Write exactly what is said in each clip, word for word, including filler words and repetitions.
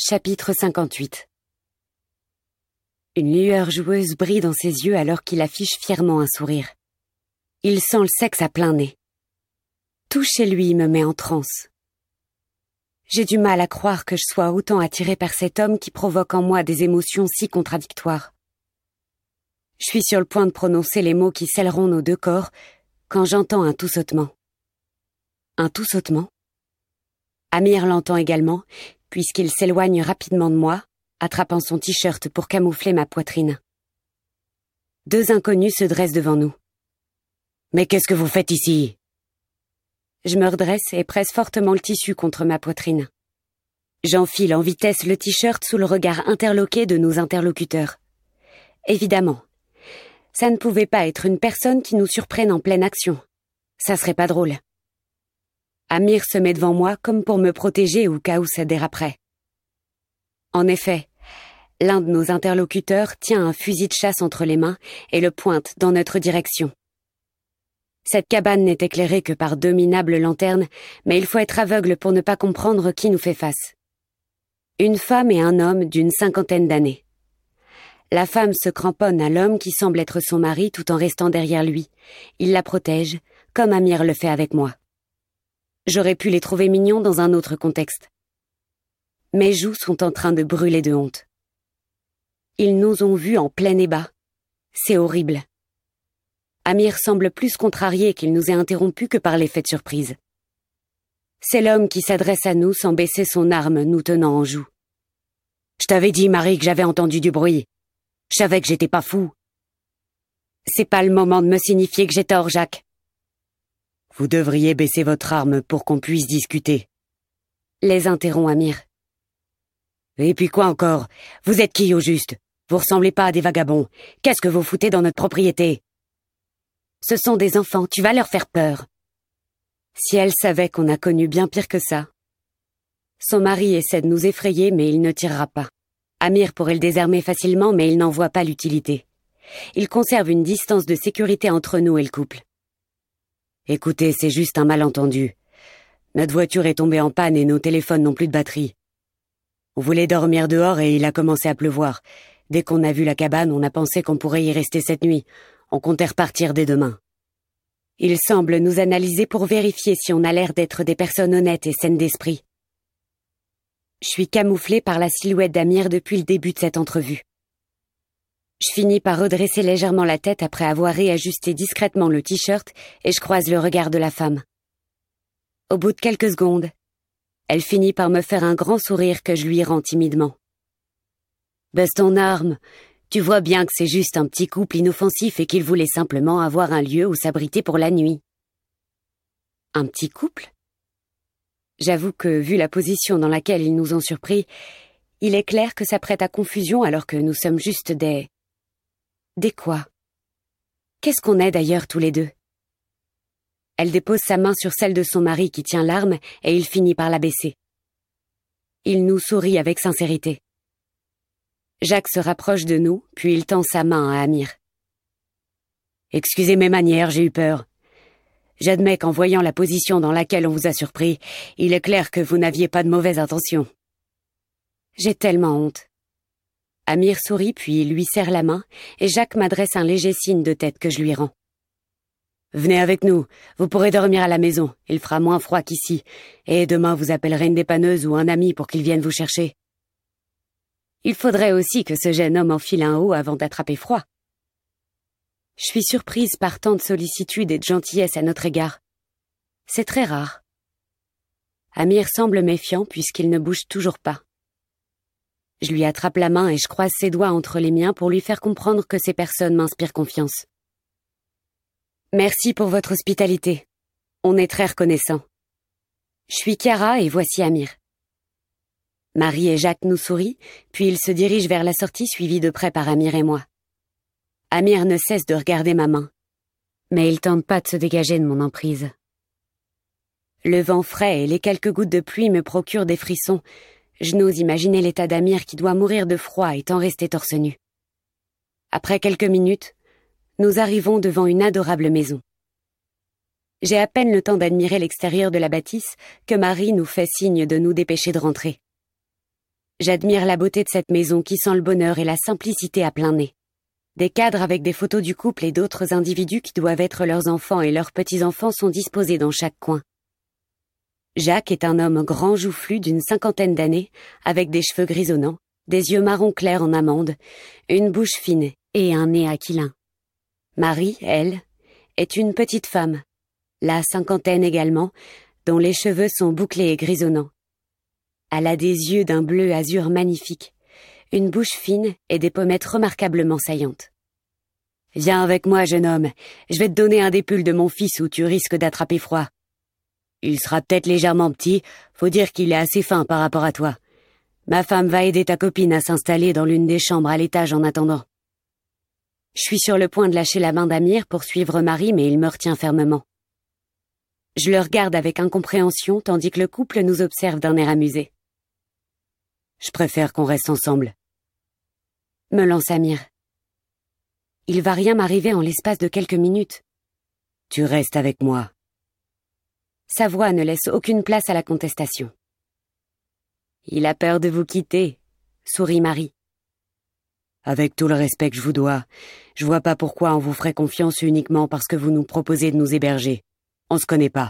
Chapitre cinquante-huit. Une lueur joueuse brille dans ses yeux alors qu'il affiche fièrement un sourire. Il sent le sexe à plein nez. Tout chez lui me met en transe. J'ai du mal à croire que je sois autant attirée par cet homme qui provoque en moi des émotions si contradictoires. Je suis sur le point de prononcer les mots qui scelleront nos deux corps quand j'entends un tout-sautement. Un tout-sautement? Amir l'entend également, puisqu'il s'éloigne rapidement de moi, attrapant son t-shirt pour camoufler ma poitrine. Deux inconnus se dressent devant nous. « Mais qu'est-ce que vous faites ici ?» Je me redresse et presse fortement le tissu contre ma poitrine. J'enfile en vitesse le t-shirt sous le regard interloqué de nos interlocuteurs. Évidemment, ça ne pouvait pas être une personne qui nous surprenne en pleine action. Ça serait pas drôle. Amir se met devant moi comme pour me protéger au cas où ça déraperait. En effet, l'un de nos interlocuteurs tient un fusil de chasse entre les mains et le pointe dans notre direction. Cette cabane n'est éclairée que par deux minables lanternes, mais il faut être aveugle pour ne pas comprendre qui nous fait face. Une femme et un homme d'une cinquantaine d'années. La femme se cramponne à l'homme qui semble être son mari tout en restant derrière lui. Il la protège, comme Amir le fait avec moi. J'aurais pu les trouver mignons dans un autre contexte. Mes joues sont en train de brûler de honte. Ils nous ont vus en plein ébat. C'est horrible. Amir semble plus contrarié qu'il nous ait interrompus que par l'effet de surprise. C'est l'homme qui s'adresse à nous sans baisser son arme, nous tenant en joue. « Je t'avais dit, Marie, que j'avais entendu du bruit. Je savais que j'étais pas fou. »« C'est pas le moment de me signifier que j'ai tort, Jacques. » « Vous devriez baisser votre arme pour qu'on puisse discuter. » Les interrompt Amir. « Et puis quoi encore? Vous êtes qui au juste? Vous ressemblez pas à des vagabonds. Qu'est-ce que vous foutez dans notre propriété? » « Ce sont des enfants, tu vas leur faire peur. » Si elle savait qu'on a connu bien pire que ça. Son mari essaie de nous effrayer, mais il ne tirera pas. Amir pourrait le désarmer facilement, mais il n'en voit pas l'utilité. Il conserve une distance de sécurité entre nous et le couple. « Écoutez, c'est juste un malentendu. Notre voiture est tombée en panne et nos téléphones n'ont plus de batterie. On voulait dormir dehors et il a commencé à pleuvoir. Dès qu'on a vu la cabane, on a pensé qu'on pourrait y rester cette nuit. On comptait repartir dès demain. » Il semble nous analyser pour vérifier si on a l'air d'être des personnes honnêtes et saines d'esprit. Je suis camouflée par la silhouette d'Amir depuis le début de cette entrevue. Je finis par redresser légèrement la tête après avoir réajusté discrètement le t-shirt et je croise le regard de la femme. Au bout de quelques secondes, elle finit par me faire un grand sourire que je lui rends timidement. « Baisse ton arme. Tu vois bien que c'est juste un petit couple inoffensif et qu'il voulait simplement avoir un lieu où s'abriter pour la nuit. » Un petit couple? J'avoue que, vu la position dans laquelle ils nous ont surpris, il est clair que ça prête à confusion alors que nous sommes juste des... Des quoi? Qu'est-ce qu'on est d'ailleurs tous les deux? Elle dépose sa main sur celle de son mari qui tient l'arme et il finit par la baisser. Il nous sourit avec sincérité. Jacques se rapproche de nous, puis il tend sa main à Amir. « Excusez mes manières, j'ai eu peur. J'admets qu'en voyant la position dans laquelle on vous a surpris, il est clair que vous n'aviez pas de mauvaises intentions. » J'ai tellement honte. Amir sourit puis lui serre la main et Jacques m'adresse un léger signe de tête que je lui rends. « Venez avec nous, vous pourrez dormir à la maison, il fera moins froid qu'ici, et demain vous appellerez une dépanneuse ou un ami pour qu'il vienne vous chercher. » Il faudrait aussi que ce jeune homme enfile un haut avant d'attraper froid. Je suis surprise par tant de sollicitude et de gentillesse à notre égard. C'est très rare. Amir semble méfiant puisqu'il ne bouge toujours pas. Je lui attrape la main et je croise ses doigts entre les miens pour lui faire comprendre que ces personnes m'inspirent confiance. Merci pour votre hospitalité. On est très reconnaissants. Je suis Chiara et voici Amir. Marie et Jacques nous sourient, puis ils se dirigent vers la sortie suivis de près par Amir et moi. Amir ne cesse de regarder ma main, mais il tente pas de se dégager de mon emprise. Le vent frais et les quelques gouttes de pluie me procurent des frissons. Je n'ose imaginer l'état d'Amir qui doit mourir de froid étant resté torse nu. Après quelques minutes, nous arrivons devant une adorable maison. J'ai à peine le temps d'admirer l'extérieur de la bâtisse que Marie nous fait signe de nous dépêcher de rentrer. J'admire la beauté de cette maison qui sent le bonheur et la simplicité à plein nez. Des cadres avec des photos du couple et d'autres individus qui doivent être leurs enfants et leurs petits-enfants sont disposés dans chaque coin. Jacques est un homme grand joufflu d'une cinquantaine d'années, avec des cheveux grisonnants, des yeux marron clair en amande, une bouche fine et un nez aquilin. Marie, elle, est une petite femme, la cinquantaine également, dont les cheveux sont bouclés et grisonnants. Elle a des yeux d'un bleu azur magnifique, une bouche fine et des pommettes remarquablement saillantes. « Viens avec moi, jeune homme, je vais te donner un des pulls de mon fils où tu risques d'attraper froid. Il sera peut-être légèrement petit, faut dire qu'il est assez fin par rapport à toi. Ma femme va aider ta copine à s'installer dans l'une des chambres à l'étage en attendant. » Je suis sur le point de lâcher la main d'Amir pour suivre Marie, mais il me retient fermement. Je le regarde avec incompréhension tandis que le couple nous observe d'un air amusé. « Je préfère qu'on reste ensemble. » me lance Amir. Il va rien m'arriver en l'espace de quelques minutes. « Tu restes avec moi. » Sa voix ne laisse aucune place à la contestation. « Il a peur de vous quitter, » sourit Marie. « Avec tout le respect que je vous dois, je vois pas pourquoi on vous ferait confiance uniquement parce que vous nous proposez de nous héberger. On se connaît pas. »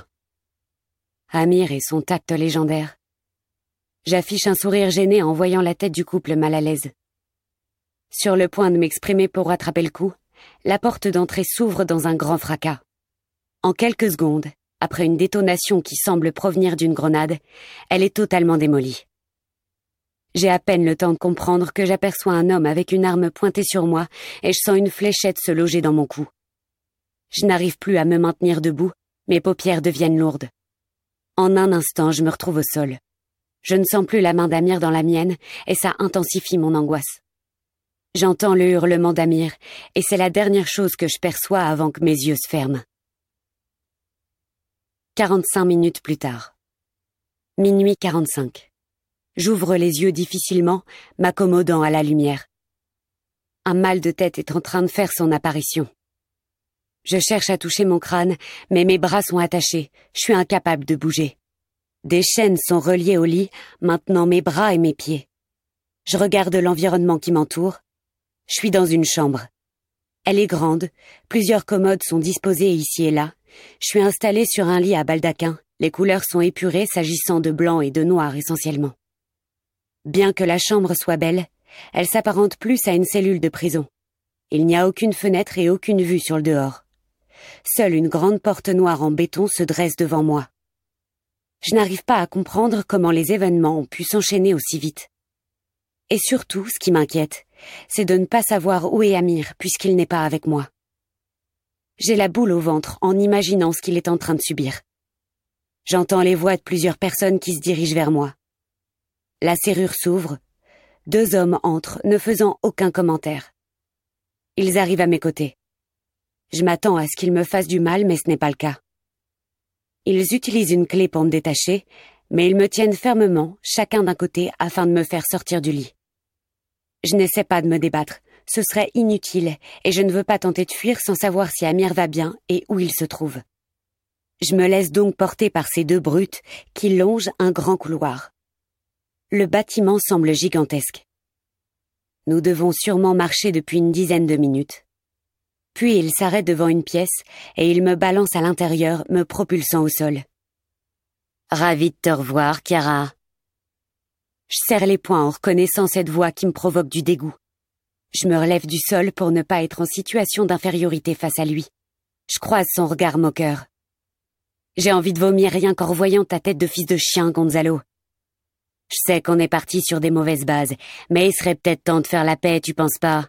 Amir et son tact légendaire. J'affiche un sourire gêné en voyant la tête du couple mal à l'aise. Sur le point de m'exprimer pour rattraper le coup, la porte d'entrée s'ouvre dans un grand fracas. En quelques secondes, après une détonation qui semble provenir d'une grenade, elle est totalement démolie. J'ai à peine le temps de comprendre que j'aperçois un homme avec une arme pointée sur moi et je sens une fléchette se loger dans mon cou. Je n'arrive plus à me maintenir debout, mes paupières deviennent lourdes. En un instant, je me retrouve au sol. Je ne sens plus la main d'Amir dans la mienne et ça intensifie mon angoisse. J'entends le hurlement d'Amir et c'est la dernière chose que je perçois avant que mes yeux se ferment. Quarante-cinq minutes plus tard. Minuit quarante-cinq. J'ouvre les yeux difficilement, m'accommodant à la lumière. Un mal de tête est en train de faire son apparition. Je cherche à toucher mon crâne, mais mes bras sont attachés, je suis incapable de bouger. Des chaînes sont reliées au lit, maintenant mes bras et mes pieds. Je regarde l'environnement qui m'entoure. Je suis dans une chambre. Elle est grande, plusieurs commodes sont disposées ici et là. Je suis installée sur un lit à baldaquin, les couleurs sont épurées s'agissant de blanc et de noir essentiellement. Bien que la chambre soit belle, elle s'apparente plus à une cellule de prison. Il n'y a aucune fenêtre et aucune vue sur le dehors. Seule une grande porte noire en béton se dresse devant moi. Je n'arrive pas à comprendre comment les événements ont pu s'enchaîner aussi vite. Et surtout, ce qui m'inquiète, c'est de ne pas savoir où est Amir puisqu'il n'est pas avec moi. J'ai la boule au ventre en imaginant ce qu'il est en train de subir. J'entends les voix de plusieurs personnes qui se dirigent vers moi. La serrure s'ouvre. Deux hommes entrent, ne faisant aucun commentaire. Ils arrivent à mes côtés. Je m'attends à ce qu'ils me fassent du mal, mais ce n'est pas le cas. Ils utilisent une clé pour me détacher, mais ils me tiennent fermement, chacun d'un côté, afin de me faire sortir du lit. Je n'essaie pas de me débattre, ce serait inutile, et je ne veux pas tenter de fuir sans savoir si Amir va bien et où il se trouve. Je me laisse donc porter par ces deux brutes qui longent un grand couloir. Le bâtiment semble gigantesque. Nous devons sûrement marcher depuis une dizaine de minutes. Puis il s'arrête devant une pièce et il me balance à l'intérieur, me propulsant au sol. « Ravi de te revoir, Chiara. » Je serre les poings en reconnaissant cette voix qui me provoque du dégoût. Je me relève du sol pour ne pas être en situation d'infériorité face à lui. Je croise son regard moqueur. J'ai envie de vomir rien qu'en revoyant ta tête de fils de chien, Gonzalo. Je sais qu'on est parti sur des mauvaises bases, mais il serait peut-être temps de faire la paix, tu penses pas?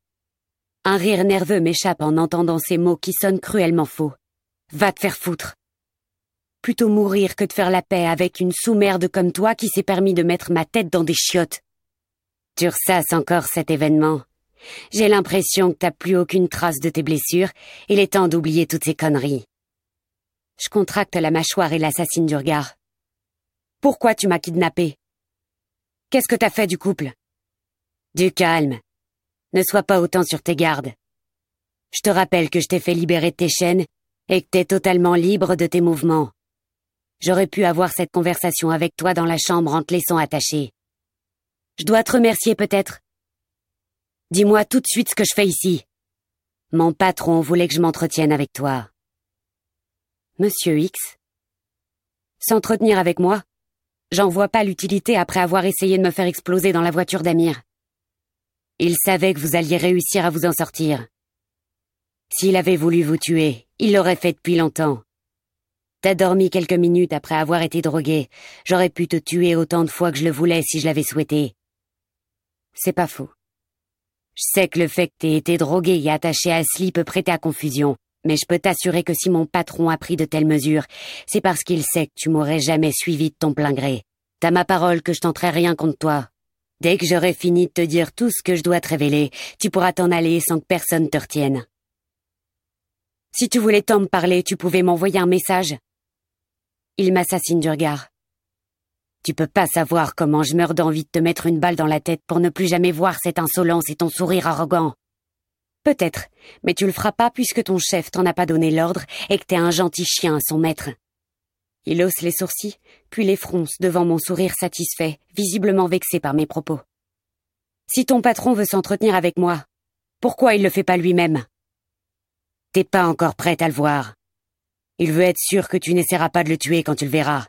Un rire nerveux m'échappe en entendant ces mots qui sonnent cruellement faux. Va te faire foutre. Plutôt mourir que de faire la paix avec une sous-merde comme toi qui s'est permis de mettre ma tête dans des chiottes. Tu ressasses encore cet événement. J'ai l'impression que t'as plus aucune trace de tes blessures. Il est temps d'oublier toutes ces conneries. Je contracte la mâchoire et l'assassine du regard. Pourquoi tu m'as kidnappé? Qu'est-ce que t'as fait du couple? Du calme. Ne sois pas autant sur tes gardes. Je te rappelle que je t'ai fait libérer de tes chaînes et que t'es totalement libre de tes mouvements. J'aurais pu avoir cette conversation avec toi dans la chambre en te laissant attaché. Je dois te remercier peut-être. Dis-moi tout de suite ce que je fais ici. Mon patron voulait que je m'entretienne avec toi. Monsieur X? S'entretenir avec moi? J'en vois pas l'utilité après avoir essayé de me faire exploser dans la voiture d'Amir. Il savait que vous alliez réussir à vous en sortir. S'il avait voulu vous tuer, il l'aurait fait depuis longtemps. T'as dormi quelques minutes après avoir été drogué. J'aurais pu te tuer autant de fois que je le voulais si je l'avais souhaité. C'est pas faux. Je sais que le fait que t'aies été drogué et attaché à Asli peut prêter à confusion, mais je peux t'assurer que si mon patron a pris de telles mesures, c'est parce qu'il sait que tu m'aurais jamais suivi de ton plein gré. T'as ma parole que je tenterai rien contre toi. Dès que j'aurai fini de te dire tout ce que je dois te révéler, tu pourras t'en aller sans que personne te retienne. Si tu voulais tant me parler, tu pouvais m'envoyer un message. Il m'assassine du regard. Tu peux pas savoir comment je meurs d'envie de te mettre une balle dans la tête pour ne plus jamais voir cette insolence et ton sourire arrogant. Peut-être, mais tu le feras pas puisque ton chef t'en a pas donné l'ordre et que t'es un gentil chien à son maître. Il hausse les sourcils, puis les fronce devant mon sourire satisfait, visiblement vexé par mes propos. Si ton patron veut s'entretenir avec moi, pourquoi il le fait pas lui-même? T'es pas encore prête à le voir. Il veut être sûr que tu n'essaieras pas de le tuer quand tu le verras.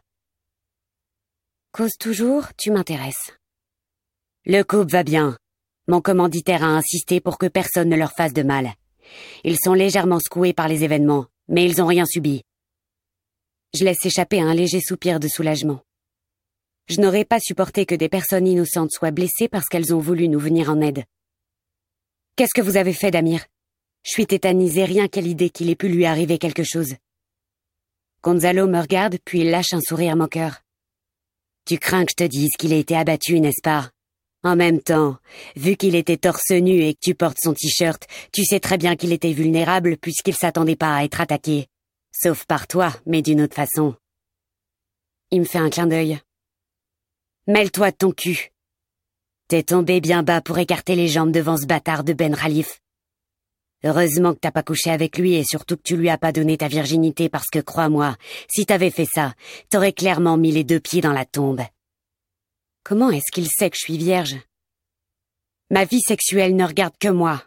Cause toujours, tu m'intéresses. Le couple va bien. Mon commanditaire a insisté pour que personne ne leur fasse de mal. Ils sont légèrement secoués par les événements, mais ils ont rien subi. Je laisse échapper un léger soupir de soulagement. Je n'aurais pas supporté que des personnes innocentes soient blessées parce qu'elles ont voulu nous venir en aide. Qu'est-ce que vous avez fait d'Amir? Je suis tétanisée rien qu'à l'idée qu'il ait pu lui arriver quelque chose. Gonzalo me regarde, puis il lâche un sourire moqueur. Tu crains que je te dise qu'il a été abattu, n'est-ce pas? En même temps, vu qu'il était torse nu et que tu portes son t-shirt, tu sais très bien qu'il était vulnérable puisqu'il s'attendait pas à être attaqué. Sauf par toi, mais d'une autre façon. Il me fait un clin d'œil. Mêle-toi de ton cul. T'es tombé bien bas pour écarter les jambes devant ce bâtard de Ben Khalif. Heureusement que t'as pas couché avec lui et surtout que tu lui as pas donné ta virginité parce que, crois-moi, si t'avais fait ça, t'aurais clairement mis les deux pieds dans la tombe. Comment est-ce qu'il sait que je suis vierge? Ma vie sexuelle ne regarde que moi.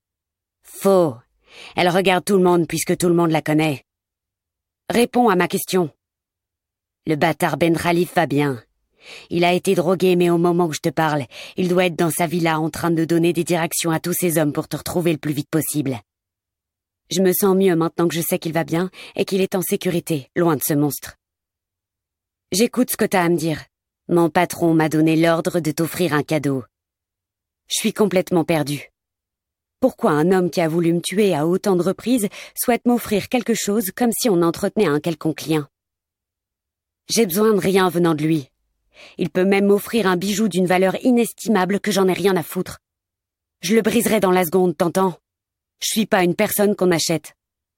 Faux. Elle regarde tout le monde puisque tout le monde la connaît. Réponds à ma question. Le bâtard Ben Khalif va bien. Il a été drogué, mais au moment où je te parle, il doit être dans sa villa en train de donner des directions à tous ces hommes pour te retrouver le plus vite possible. Je me sens mieux maintenant que je sais qu'il va bien et qu'il est en sécurité, loin de ce monstre. J'écoute ce que t'as à me dire. Mon patron m'a donné l'ordre de t'offrir un cadeau. Je suis complètement perdue. Pourquoi un homme qui a voulu me tuer à autant de reprises souhaite m'offrir quelque chose comme si on entretenait un quelconque lien? J'ai besoin de rien venant de lui. Il peut même m'offrir un bijou d'une valeur inestimable que j'en ai rien à foutre. Je le briserai dans la seconde, t'entends? Je suis pas une personne qu'on achète.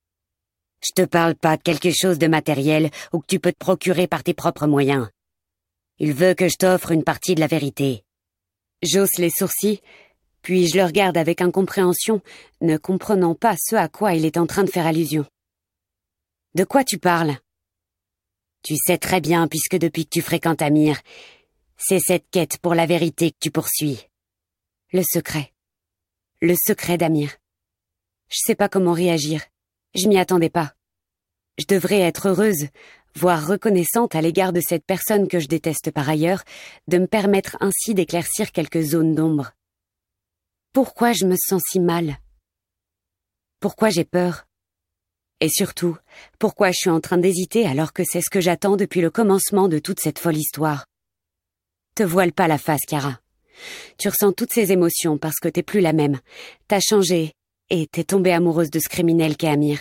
Je te parle pas de quelque chose de matériel ou que tu peux te procurer par tes propres moyens. Il veut que je t'offre une partie de la vérité. J'hausse les sourcils, puis je le regarde avec incompréhension, ne comprenant pas ce à quoi il est en train de faire allusion. De quoi tu parles? Tu sais très bien, puisque depuis que tu fréquentes Amir, c'est cette quête pour la vérité que tu poursuis. Le secret. Le secret d'Amir. Je sais pas comment réagir. Je m'y attendais pas. Je devrais être heureuse, voire reconnaissante à l'égard de cette personne que je déteste par ailleurs, de me permettre ainsi d'éclaircir quelques zones d'ombre. Pourquoi je me sens si mal? Pourquoi j'ai peur? Et surtout, pourquoi je suis en train d'hésiter alors que c'est ce que j'attends depuis le commencement de toute cette folle histoire? Te voile pas la face, Kara. Tu ressens toutes ces émotions parce que t'es plus la même. T'as changé et t'es tombée amoureuse de ce criminel qu'est Amir.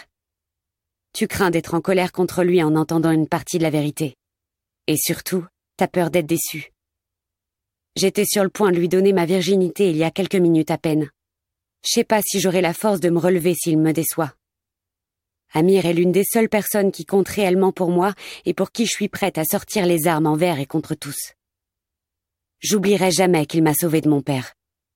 Tu crains d'être en colère contre lui en entendant une partie de la vérité. Et surtout, t'as peur d'être déçue. J'étais sur le point de lui donner ma virginité il y a quelques minutes à peine. Je sais pas si j'aurai la force de me relever s'il me déçoit. Amir est l'une des seules personnes qui compte réellement pour moi et pour qui je suis prête à sortir les armes envers et contre tous. J'oublierai jamais qu'il m'a sauvée de mon père.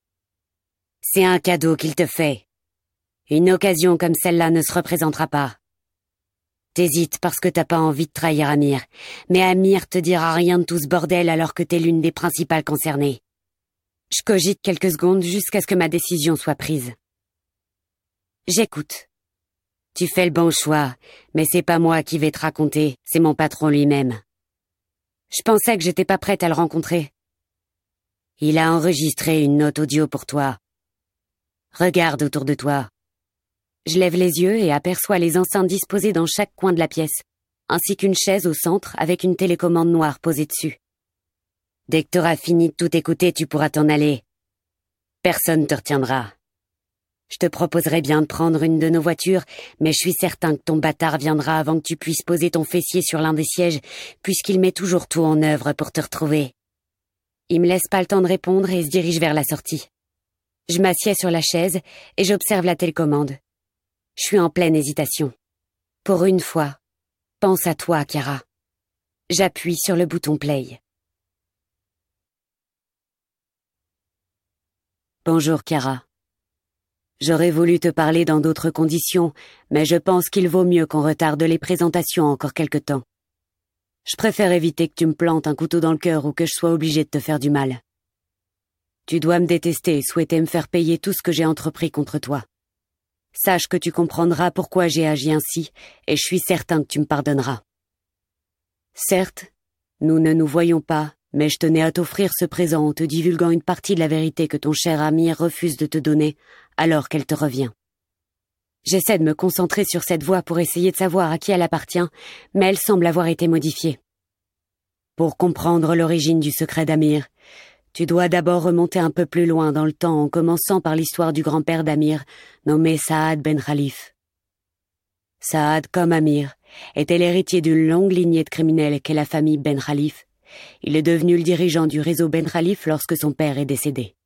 C'est un cadeau qu'il te fait. Une occasion comme celle-là ne se représentera pas. T'hésites parce que t'as pas envie de trahir Amir, mais Amir te dira rien de tout ce bordel alors que t'es l'une des principales concernées. Je cogite quelques secondes jusqu'à ce que ma décision soit prise. J'écoute. Tu fais le bon choix, mais c'est pas moi qui vais te raconter, c'est mon patron lui-même. Je pensais que j'étais pas prête à le rencontrer. Il a enregistré une note audio pour toi. Regarde autour de toi. Je lève les yeux et aperçois les enceintes disposées dans chaque coin de la pièce, ainsi qu'une chaise au centre avec une télécommande noire posée dessus. Dès que t'auras fini de tout écouter, tu pourras t'en aller. Personne te retiendra. Je te proposerais bien de prendre une de nos voitures, mais je suis certain que ton bâtard viendra avant que tu puisses poser ton fessier sur l'un des sièges, puisqu'il met toujours tout en œuvre pour te retrouver. Il me laisse pas le temps de répondre et se dirige vers la sortie. Je m'assieds sur la chaise et j'observe la télécommande. Je suis en pleine hésitation. Pour une fois, pense à toi, Chiara. J'appuie sur le bouton play. Bonjour, Chiara. J'aurais voulu te parler dans d'autres conditions, mais je pense qu'il vaut mieux qu'on retarde les présentations encore quelque temps. Je préfère éviter que tu me plantes un couteau dans le cœur ou que je sois obligé de te faire du mal. Tu dois me détester et souhaiter me faire payer tout ce que j'ai entrepris contre toi. Sache que tu comprendras pourquoi j'ai agi ainsi, et je suis certain que tu me pardonneras. Certes, nous ne nous voyons pas, mais je tenais à t'offrir ce présent en te divulguant une partie de la vérité que ton cher Amir refuse de te donner, alors qu'elle te revient. J'essaie de me concentrer sur cette voix pour essayer de savoir à qui elle appartient, mais elle semble avoir été modifiée. Pour comprendre l'origine du secret d'Amir, tu dois d'abord remonter un peu plus loin dans le temps en commençant par l'histoire du grand-père d'Amir, nommé Saad Ben Khalif. Saad, comme Amir, était l'héritier d'une longue lignée de criminels qu'est la famille Ben Khalif. Il est devenu le dirigeant du réseau Ben Khalif lorsque son père est décédé.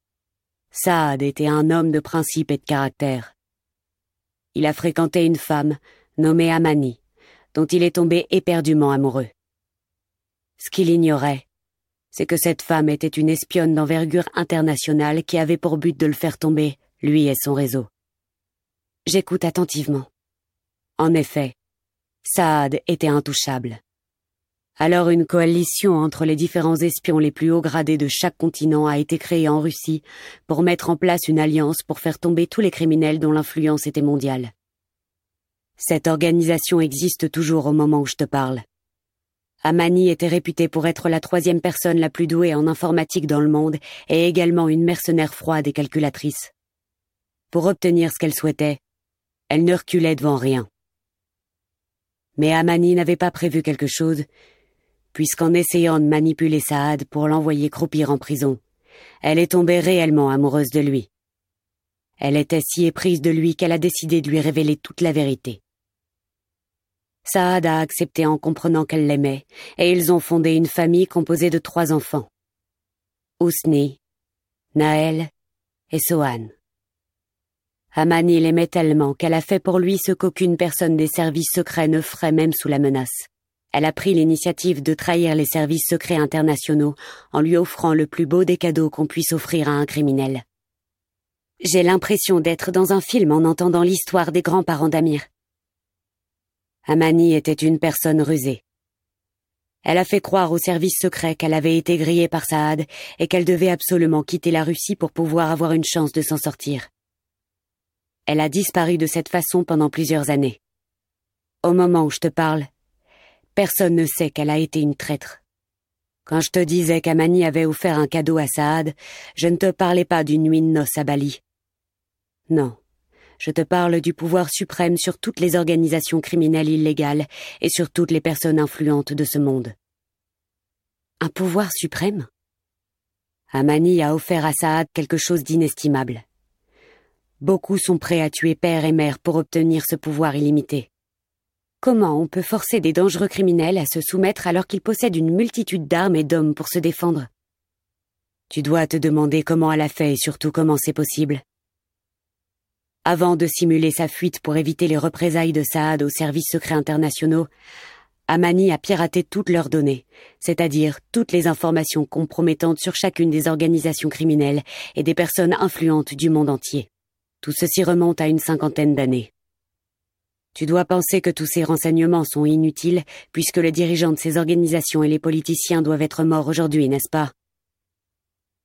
Saad était un homme de principe et de caractère. Il a fréquenté une femme, nommée Amani, dont il est tombé éperdument amoureux. Ce qu'il ignorait, c'est que cette femme était une espionne d'envergure internationale qui avait pour but de le faire tomber, lui et son réseau. J'écoute attentivement. En effet, Saad était intouchable. Alors une coalition entre les différents espions les plus hauts gradés de chaque continent a été créée en Russie pour mettre en place une alliance pour faire tomber tous les criminels dont l'influence était mondiale. Cette organisation existe toujours au moment où je te parle. Amani était réputée pour être la troisième personne la plus douée en informatique dans le monde et également une mercenaire froide et calculatrice. Pour obtenir ce qu'elle souhaitait, elle ne reculait devant rien. Mais Amani n'avait pas prévu quelque chose, puisqu'en essayant de manipuler Saad pour l'envoyer croupir en prison, elle est tombée réellement amoureuse de lui. Elle était si éprise de lui qu'elle a décidé de lui révéler toute la vérité. Saad a accepté en comprenant qu'elle l'aimait, et ils ont fondé une famille composée de trois enfants. Ousni, Naël et Sohan. Amani l'aimait tellement qu'elle a fait pour lui ce qu'aucune personne des services secrets ne ferait même sous la menace. Elle a pris l'initiative de trahir les services secrets internationaux en lui offrant le plus beau des cadeaux qu'on puisse offrir à un criminel. J'ai l'impression d'être dans un film en entendant l'histoire des grands-parents d'Amir. Amani était une personne rusée. Elle a fait croire aux services secrets qu'elle avait été grillée par Saad et qu'elle devait absolument quitter la Russie pour pouvoir avoir une chance de s'en sortir. Elle a disparu de cette façon pendant plusieurs années. Au moment où je te parle, personne ne sait qu'elle a été une traître. Quand je te disais qu'Amani avait offert un cadeau à Saad, je ne te parlais pas d'une nuit de noces à Bali. Non, je te parle du pouvoir suprême sur toutes les organisations criminelles illégales et sur toutes les personnes influentes de ce monde. Un pouvoir suprême ? Amani a offert à Saad quelque chose d'inestimable. Beaucoup sont prêts à tuer père et mère pour obtenir ce pouvoir illimité. Comment on peut forcer des dangereux criminels à se soumettre alors qu'ils possèdent une multitude d'armes et d'hommes pour se défendre ? Tu dois te demander comment elle a fait et surtout comment c'est possible. Avant de simuler sa fuite pour éviter les représailles de Saad aux services secrets internationaux, Amani a piraté toutes leurs données, c'est-à-dire toutes les informations compromettantes sur chacune des organisations criminelles et des personnes influentes du monde entier. Tout ceci remonte à une cinquantaine d'années. Tu dois penser que tous ces renseignements sont inutiles puisque les dirigeants de ces organisations et les politiciens doivent être morts aujourd'hui, n'est-ce pas ?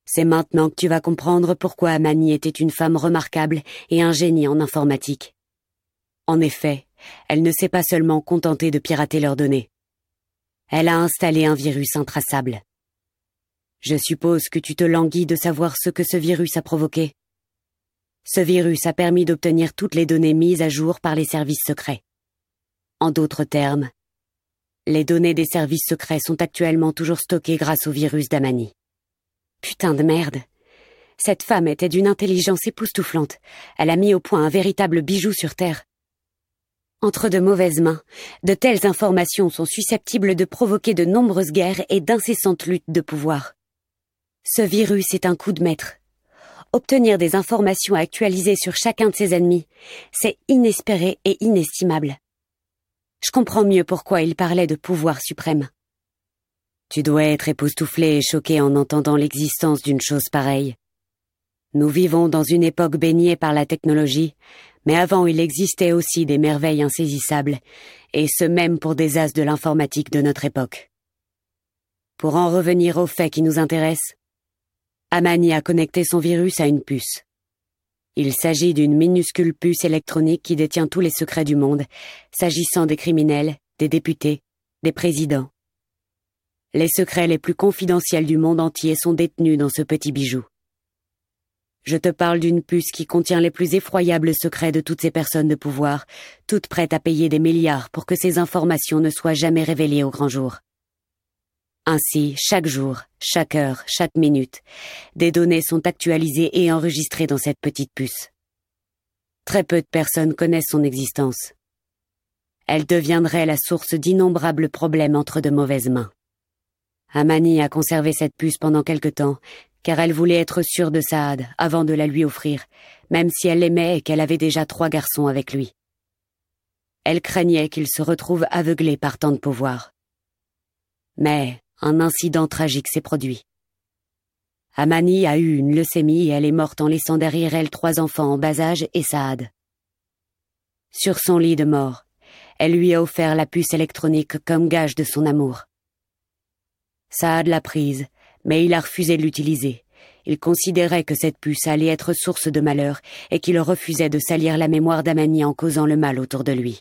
C'est maintenant que tu vas comprendre pourquoi Amani était une femme remarquable et un génie en informatique. En effet, elle ne s'est pas seulement contentée de pirater leurs données. Elle a installé un virus intraçable. Je suppose que tu te languis de savoir ce que ce virus a provoqué. Ce virus a permis d'obtenir toutes les données mises à jour par les services secrets. En d'autres termes, les données des services secrets sont actuellement toujours stockées grâce au virus d'Amani. Putain de merde. Cette femme était d'une intelligence époustouflante. Elle a mis au point un véritable bijou sur Terre. Entre de mauvaises mains, de telles informations sont susceptibles de provoquer de nombreuses guerres et d'incessantes luttes de pouvoir. Ce virus est un coup de maître. Obtenir des informations actualisées sur chacun de ses ennemis, c'est inespéré et inestimable. Je comprends mieux pourquoi il parlait de pouvoir suprême. Tu dois être époustouflé et choqué en entendant l'existence d'une chose pareille. Nous vivons dans une époque baignée par la technologie, mais avant il existait aussi des merveilles insaisissables, et ce même pour des as de l'informatique de notre époque. Pour en revenir aux faits qui nous intéressent, Amani a connecté son virus à une puce. Il s'agit d'une minuscule puce électronique qui détient tous les secrets du monde, s'agissant des criminels, des députés, des présidents. Les secrets les plus confidentiels du monde entier sont détenus dans ce petit bijou. Je te parle d'une puce qui contient les plus effroyables secrets de toutes ces personnes de pouvoir, toutes prêtes à payer des milliards pour que ces informations ne soient jamais révélées au grand jour. Ainsi, chaque jour, chaque heure, chaque minute, des données sont actualisées et enregistrées dans cette petite puce. Très peu de personnes connaissent son existence. Elle deviendrait la source d'innombrables problèmes entre de mauvaises mains. Amani a conservé cette puce pendant quelque temps, car elle voulait être sûre de Saad avant de la lui offrir, même si elle l'aimait et qu'elle avait déjà trois garçons avec lui. Elle craignait qu'il se retrouve aveuglé par tant de pouvoir. Mais un incident tragique s'est produit. Amani a eu une leucémie et elle est morte en laissant derrière elle trois enfants en bas âge et Saad. Sur son lit de mort, elle lui a offert la puce électronique comme gage de son amour. Saad l'a prise, mais il a refusé de l'utiliser. Il considérait que cette puce allait être source de malheur et qu'il refusait de salir la mémoire d'Amani en causant le mal autour de lui.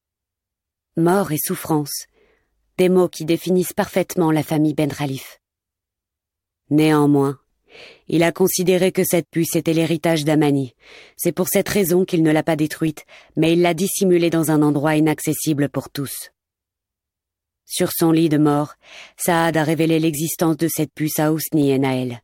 Mort et souffrance, des mots qui définissent parfaitement la famille Ben Khalif. Néanmoins, il a considéré que cette puce était l'héritage d'Amani. C'est pour cette raison qu'il ne l'a pas détruite, mais il l'a dissimulée dans un endroit inaccessible pour tous. Sur son lit de mort, Saad a révélé l'existence de cette puce à Ousni et Naël.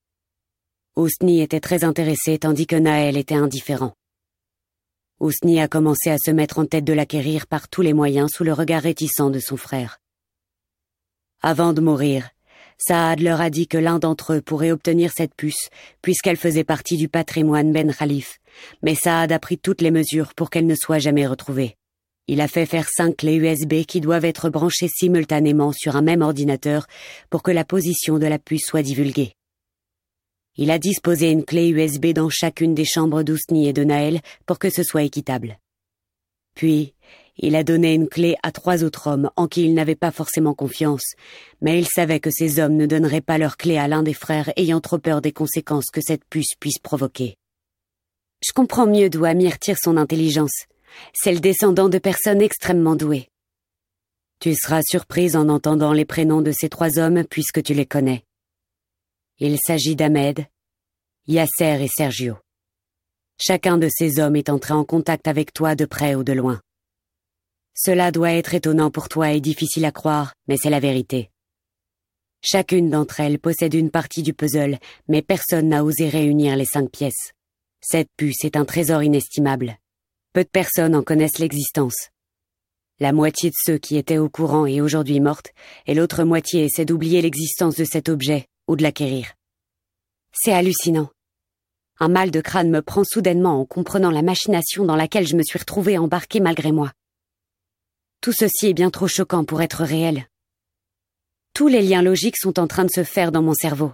Ousni était très intéressé tandis que Naël était indifférent. Ousni a commencé à se mettre en tête de l'acquérir par tous les moyens sous le regard réticent de son frère. Avant de mourir, Saad leur a dit que l'un d'entre eux pourrait obtenir cette puce puisqu'elle faisait partie du patrimoine Ben Khalif, mais Saad a pris toutes les mesures pour qu'elle ne soit jamais retrouvée. Il a fait faire cinq clés U S B qui doivent être branchées simultanément sur un même ordinateur pour que la position de la puce soit divulguée. Il a disposé une clé U S B dans chacune des chambres d'Ousni et de Naël pour que ce soit équitable. Puis, il a donné une clé à trois autres hommes en qui il n'avait pas forcément confiance, mais il savait que ces hommes ne donneraient pas leur clé à l'un des frères ayant trop peur des conséquences que cette puce puisse provoquer. Je comprends mieux d'où Amir tire son intelligence. C'est le descendant de personnes extrêmement douées. Tu seras surprise en entendant les prénoms de ces trois hommes puisque tu les connais. Il s'agit d'Ahmed, Yasser et Sergio. Chacun de ces hommes est entré en contact avec toi de près ou de loin. Cela doit être étonnant pour toi et difficile à croire, mais c'est la vérité. Chacune d'entre elles possède une partie du puzzle, mais personne n'a osé réunir les cinq pièces. Cette puce est un trésor inestimable. Peu de personnes en connaissent l'existence. La moitié de ceux qui étaient au courant est aujourd'hui morte, et l'autre moitié essaie d'oublier l'existence de cet objet ou de l'acquérir. C'est hallucinant. Un mal de crâne me prend soudainement en comprenant la machination dans laquelle je me suis retrouvée embarquée malgré moi. Tout ceci est bien trop choquant pour être réel. Tous les liens logiques sont en train de se faire dans mon cerveau.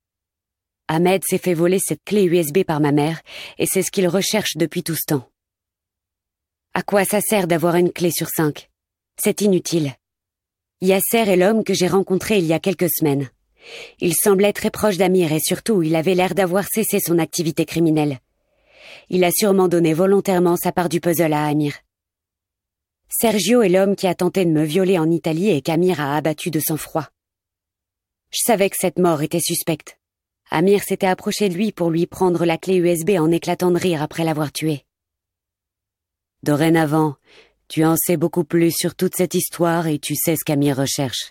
Ahmed s'est fait voler cette clé U S B par ma mère, et c'est ce qu'il recherche depuis tout ce temps. À quoi ça sert d'avoir une clé sur cinq? C'est inutile. Yasser est l'homme que j'ai rencontré il y a quelques semaines. Il semblait très proche d'Amir et surtout, il avait l'air d'avoir cessé son activité criminelle. Il a sûrement donné volontairement sa part du puzzle à Amir. Sergio est l'homme qui a tenté de me violer en Italie et qu'Amir a abattu de sang-froid. Je savais que cette mort était suspecte. Amir s'était approché de lui pour lui prendre la clé U S B en éclatant de rire après l'avoir tué. Dorénavant, tu en sais beaucoup plus sur toute cette histoire et tu sais ce qu'Amir recherche.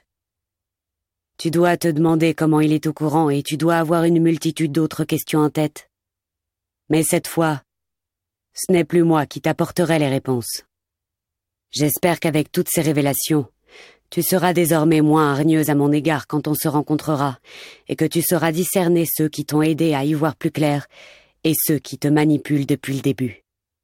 Tu dois te demander comment il est au courant et tu dois avoir une multitude d'autres questions en tête. Mais cette fois, ce n'est plus moi qui t'apporterai les réponses. J'espère qu'avec toutes ces révélations, tu seras désormais moins hargneuse à mon égard quand on se rencontrera et que tu sauras discerner ceux qui t'ont aidé à y voir plus clair et ceux qui te manipulent depuis le début.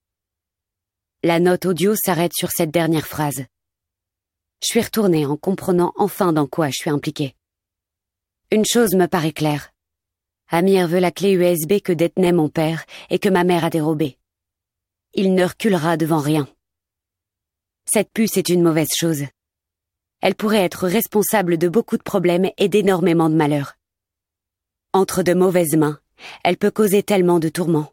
La note audio s'arrête sur cette dernière phrase. Je suis retournée en comprenant enfin dans quoi je suis impliquée. Une chose me paraît claire. Amir veut la clé U S B que détenait mon père et que ma mère a dérobée. Il ne reculera devant rien. Cette puce est une mauvaise chose. Elle pourrait être responsable de beaucoup de problèmes et d'énormément de malheurs. Entre de mauvaises mains, elle peut causer tellement de tourments.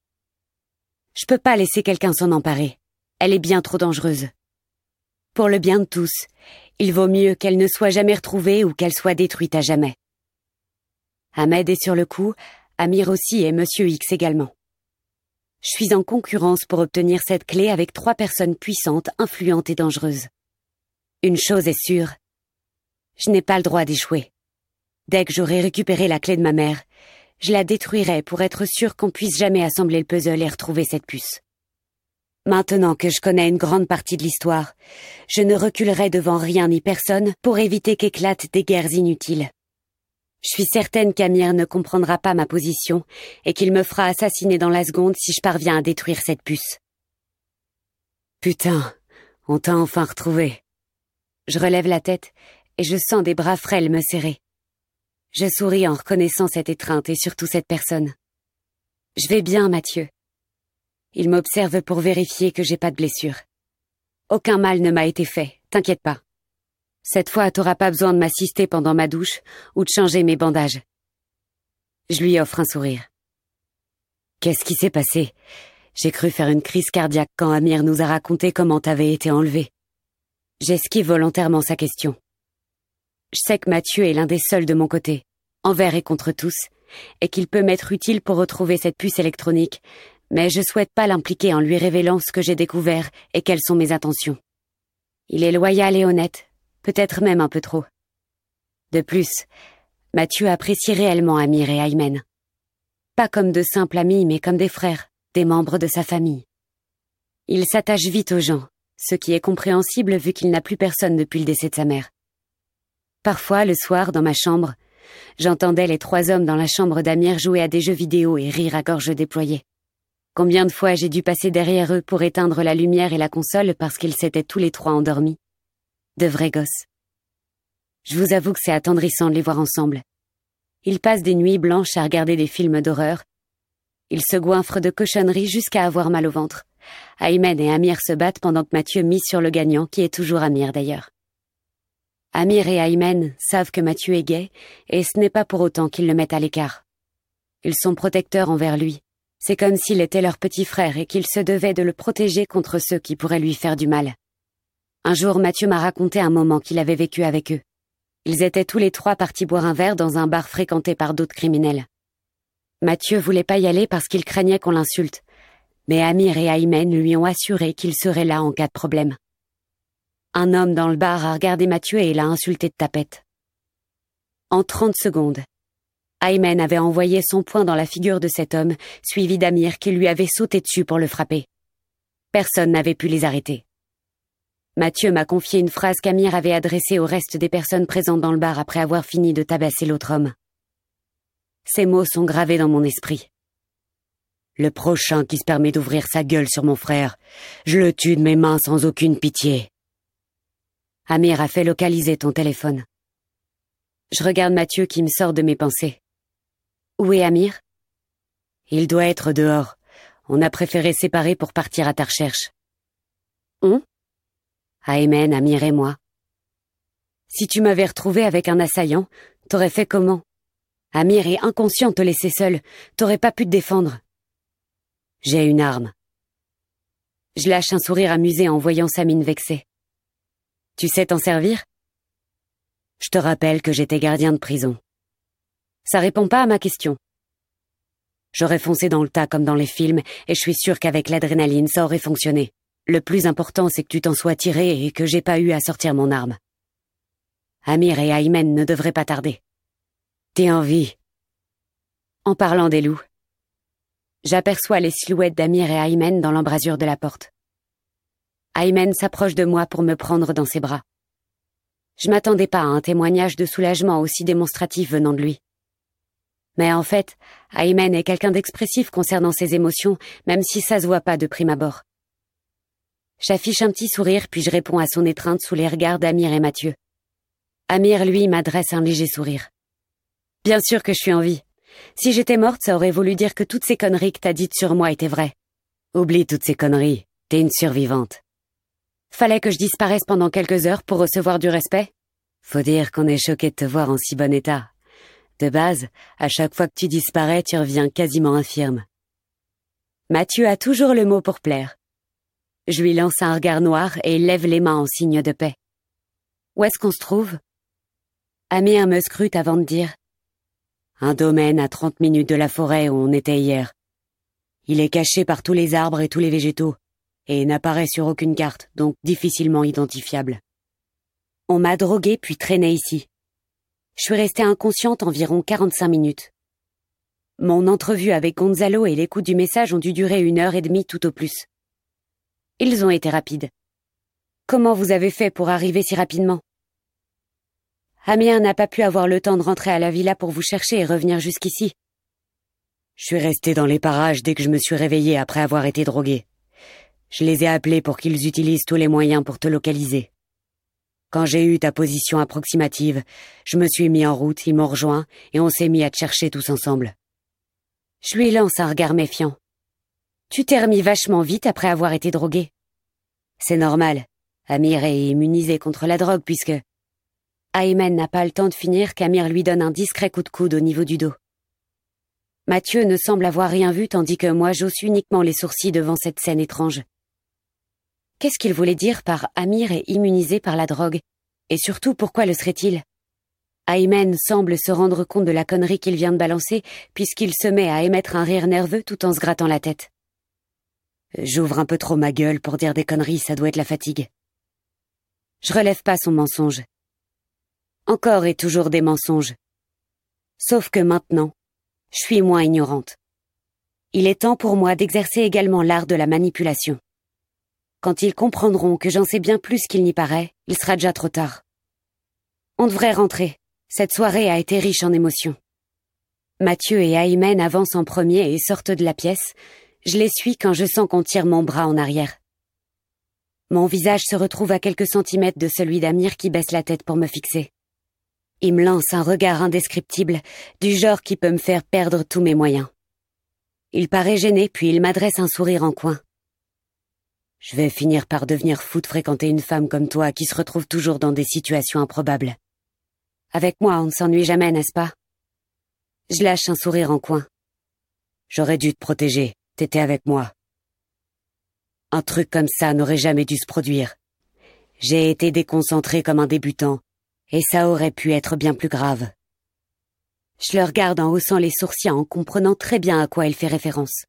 Je peux pas laisser quelqu'un s'en emparer. Elle est bien trop dangereuse. Pour le bien de tous, il vaut mieux qu'elle ne soit jamais retrouvée ou qu'elle soit détruite à jamais. Ahmed est sur le coup, Amir aussi et Monsieur X également. Je suis en concurrence pour obtenir cette clé avec trois personnes puissantes, influentes et dangereuses. Une chose est sûre, je n'ai pas le droit d'échouer. Dès que j'aurai récupéré la clé de ma mère, je la détruirai pour être sûr qu'on puisse jamais assembler le puzzle et retrouver cette puce. Maintenant que je connais une grande partie de l'histoire, je ne reculerai devant rien ni personne pour éviter qu'éclatent des guerres inutiles. Je suis certaine qu'Amir ne comprendra pas ma position et qu'il me fera assassiner dans la seconde si je parviens à détruire cette puce. Putain, on t'a enfin retrouvé. Je relève la tête et je sens des bras frêles me serrer. Je souris en reconnaissant cette étreinte et surtout cette personne. Je vais bien, Mathieu. Il m'observe pour vérifier que j'ai pas de blessure. Aucun mal ne m'a été fait, t'inquiète pas. Cette fois, t'auras pas besoin de m'assister pendant ma douche ou de changer mes bandages. Je lui offre un sourire. Qu'est-ce qui s'est passé? J'ai cru faire une crise cardiaque quand Amir nous a raconté comment t'avais été enlevé. J'esquive volontairement sa question. Je sais que Mathieu est l'un des seuls de mon côté, envers et contre tous, et qu'il peut m'être utile pour retrouver cette puce électronique, mais je souhaite pas l'impliquer en lui révélant ce que j'ai découvert et quelles sont mes intentions. Il est loyal et honnête, peut-être même un peu trop. De plus, Mathieu apprécie réellement Amir et Aymen. Pas comme de simples amis, mais comme des frères, des membres de sa famille. Il s'attache vite aux gens, ce qui est compréhensible vu qu'il n'a plus personne depuis le décès de sa mère. Parfois, le soir, dans ma chambre, j'entendais les trois hommes dans la chambre d'Amir jouer à des jeux vidéo et rire à gorge déployée. Combien de fois j'ai dû passer derrière eux pour éteindre la lumière et la console parce qu'ils s'étaient tous les trois endormis. De vrais gosses. Je vous avoue que c'est attendrissant de les voir ensemble. Ils passent des nuits blanches à regarder des films d'horreur. Ils se goinfrent de cochonneries jusqu'à avoir mal au ventre. Aymen et Amir se battent pendant que Mathieu mise sur le gagnant, qui est toujours Amir d'ailleurs. Amir et Aymen savent que Mathieu est gay, et ce n'est pas pour autant qu'ils le mettent à l'écart. Ils sont protecteurs envers lui. C'est comme s'il était leur petit frère et qu'ils se devaient de le protéger contre ceux qui pourraient lui faire du mal. Un jour, Mathieu m'a raconté un moment qu'il avait vécu avec eux. Ils étaient tous les trois partis boire un verre dans un bar fréquenté par d'autres criminels. Mathieu voulait pas y aller parce qu'il craignait qu'on l'insulte, mais Amir et Aymen lui ont assuré qu'il serait là en cas de problème. Un homme dans le bar a regardé Mathieu et l'a insulté de tapette. En trente secondes, Aymen avait envoyé son poing dans la figure de cet homme, suivi d'Amir qui lui avait sauté dessus pour le frapper. Personne n'avait pu les arrêter. Mathieu m'a confié une phrase qu'Amir avait adressée au reste des personnes présentes dans le bar après avoir fini de tabasser l'autre homme. Ces mots sont gravés dans mon esprit. Le prochain qui se permet d'ouvrir sa gueule sur mon frère, je le tue de mes mains sans aucune pitié. Amir a fait localiser ton téléphone. Je regarde Mathieu qui me sort de mes pensées. Où est Amir? Il doit être dehors. On a préféré séparer pour partir à ta recherche. On? Aymen, Amir et moi. Si tu m'avais retrouvé avec un assaillant, T'aurais fait comment? Amir est inconscient de te laisser seul. T'aurais pas pu te défendre. J'ai une arme. Je lâche un sourire amusé en voyant sa mine vexée. Tu sais t'en servir? Je te rappelle que j'étais gardien de prison. Ça répond pas à ma question. J'aurais foncé dans le tas comme dans les films, et je suis sûre qu'avec l'adrénaline, ça aurait fonctionné. Le plus important, c'est que tu t'en sois tiré et que j'ai pas eu à sortir mon arme. Amir et Aymen ne devraient pas tarder. T'es en vie. En parlant des loups, j'aperçois les silhouettes d'Amir et Aymen dans l'embrasure de la porte. Aymen s'approche de moi pour me prendre dans ses bras. Je m'attendais pas à un témoignage de soulagement aussi démonstratif venant de lui. Mais en fait, Aymen est quelqu'un d'expressif concernant ses émotions, même si ça se voit pas de prime abord. J'affiche un petit sourire puis je réponds à son étreinte sous les regards d'Amir et Mathieu. Amir, lui, m'adresse un léger sourire. Bien sûr que je suis en vie. Si j'étais morte, ça aurait voulu dire que toutes ces conneries que t'as dites sur moi étaient vraies. Oublie toutes ces conneries, t'es une survivante. Fallait que je disparaisse pendant quelques heures pour recevoir du respect? Faut dire qu'on est choqué de te voir en si bon état. De base, à chaque fois que tu disparais, tu reviens quasiment infirme. Mathieu a toujours le mot pour plaire. Je lui lance un regard noir et il lève les mains en signe de paix. Où est-ce qu'on se trouve? Amir me scrute avant de dire. Un domaine à trente minutes de la forêt où on était hier. Il est caché par tous les arbres et tous les végétaux, et n'apparaît sur aucune carte, donc difficilement identifiable. On m'a drogué puis traîné ici. Je suis restée inconsciente environ quarante-cinq minutes. Mon entrevue avec Gonzalo et l'écoute du message ont dû durer une heure et demie tout au plus. Ils ont été rapides. Comment vous avez fait pour arriver si rapidement? Amir n'a pas pu avoir le temps de rentrer à la villa pour vous chercher et revenir jusqu'ici. Je suis restée dans les parages dès que je me suis réveillée après avoir été droguée. Je les ai appelés pour qu'ils utilisent tous les moyens pour te localiser. Quand j'ai eu ta position approximative, je me suis mis en route, ils m'ont rejoint, et on s'est mis à te chercher tous ensemble. Je lui lance un regard méfiant. Tu t'es remis vachement vite après avoir été drogué. C'est normal. Amir est immunisé contre la drogue puisque... Aymen n'a pas le temps de finir qu'Amir lui donne un discret coup de coude au niveau du dos. Mathieu ne semble avoir rien vu tandis que moi j'hausse uniquement les sourcils devant cette scène étrange. Qu'est-ce qu'il voulait dire par Amir est immunisé par la drogue? Et surtout, pourquoi le serait-il? Aymen semble se rendre compte de la connerie qu'il vient de balancer puisqu'il se met à émettre un rire nerveux tout en se grattant la tête. J'ouvre un peu trop ma gueule pour dire des conneries, ça doit être la fatigue. Je relève pas son mensonge. Encore et toujours des mensonges. Sauf que maintenant, je suis moins ignorante. Il est temps pour moi d'exercer également l'art de la manipulation. Quand ils comprendront que j'en sais bien plus qu'il n'y paraît, il sera déjà trop tard. On devrait rentrer. Cette soirée a été riche en émotions. Mathieu et Aymen avancent en premier et sortent de la pièce. Je les suis quand je sens qu'on tire mon bras en arrière. Mon visage se retrouve à quelques centimètres de celui d'Amir qui baisse la tête pour me fixer. Il me lance un regard indescriptible, du genre qui peut me faire perdre tous mes moyens. Il paraît gêné, puis il m'adresse un sourire en coin. Je vais finir par devenir fou de fréquenter une femme comme toi qui se retrouve toujours dans des situations improbables. Avec moi, on ne s'ennuie jamais, n'est-ce pas? Je lâche un sourire en coin. J'aurais dû te protéger, t'étais avec moi. Un truc comme ça n'aurait jamais dû se produire. J'ai été déconcentré comme un débutant, et ça aurait pu être bien plus grave. Je le regarde en haussant les sourcils en comprenant très bien à quoi il fait référence.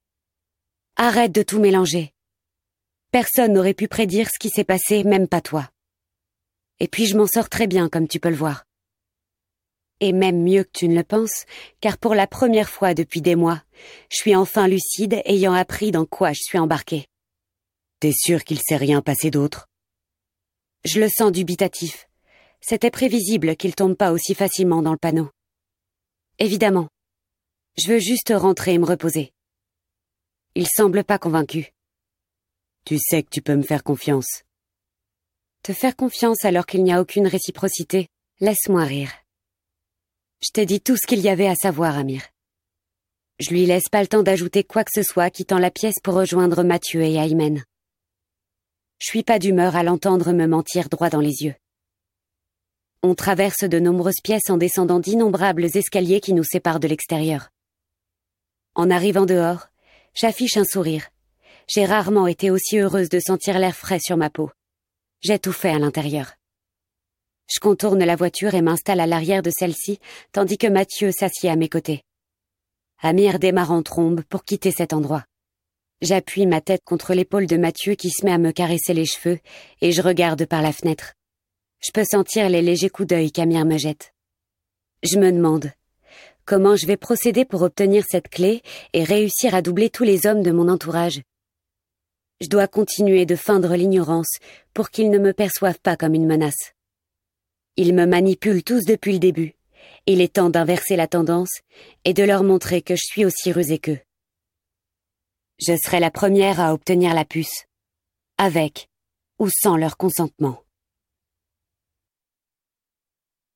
Arrête de tout mélanger. Personne n'aurait pu prédire ce qui s'est passé, même pas toi. Et puis je m'en sors très bien, comme tu peux le voir. Et même mieux que tu ne le penses, car pour la première fois depuis des mois, je suis enfin lucide, ayant appris dans quoi je suis embarquée. T'es sûr qu'il s'est rien passé d'autre? Je le sens dubitatif. C'était prévisible qu'il tombe pas aussi facilement dans le panneau. Évidemment. Je veux juste rentrer et me reposer. Il semble pas convaincu. Tu sais que tu peux me faire confiance. Te faire confiance alors qu'il n'y a aucune réciprocité, laisse-moi rire. Je t'ai dit tout ce qu'il y avait à savoir, Amir. Je lui laisse pas le temps d'ajouter quoi que ce soit, quittant la pièce pour rejoindre Mathieu et Aymen. Je suis pas d'humeur à l'entendre me mentir droit dans les yeux. On traverse de nombreuses pièces en descendant d'innombrables escaliers qui nous séparent de l'extérieur. En arrivant dehors, j'affiche un sourire. J'ai rarement été aussi heureuse de sentir l'air frais sur ma peau. J'ai tout fait à l'intérieur. Je contourne la voiture et m'installe à l'arrière de celle-ci, tandis que Mathieu s'assied à mes côtés. Amir démarre en trombe pour quitter cet endroit. J'appuie ma tête contre l'épaule de Mathieu qui se met à me caresser les cheveux et je regarde par la fenêtre. Je peux sentir les légers coups d'œil qu'Amir me jette. Je me demande comment je vais procéder pour obtenir cette clé et réussir à doubler tous les hommes de mon entourage. Je dois continuer de feindre l'ignorance pour qu'ils ne me perçoivent pas comme une menace. Ils me manipulent tous depuis le début. Il est temps d'inverser la tendance et de leur montrer que je suis aussi rusée qu'eux. Je serai la première à obtenir la puce, avec ou sans leur consentement.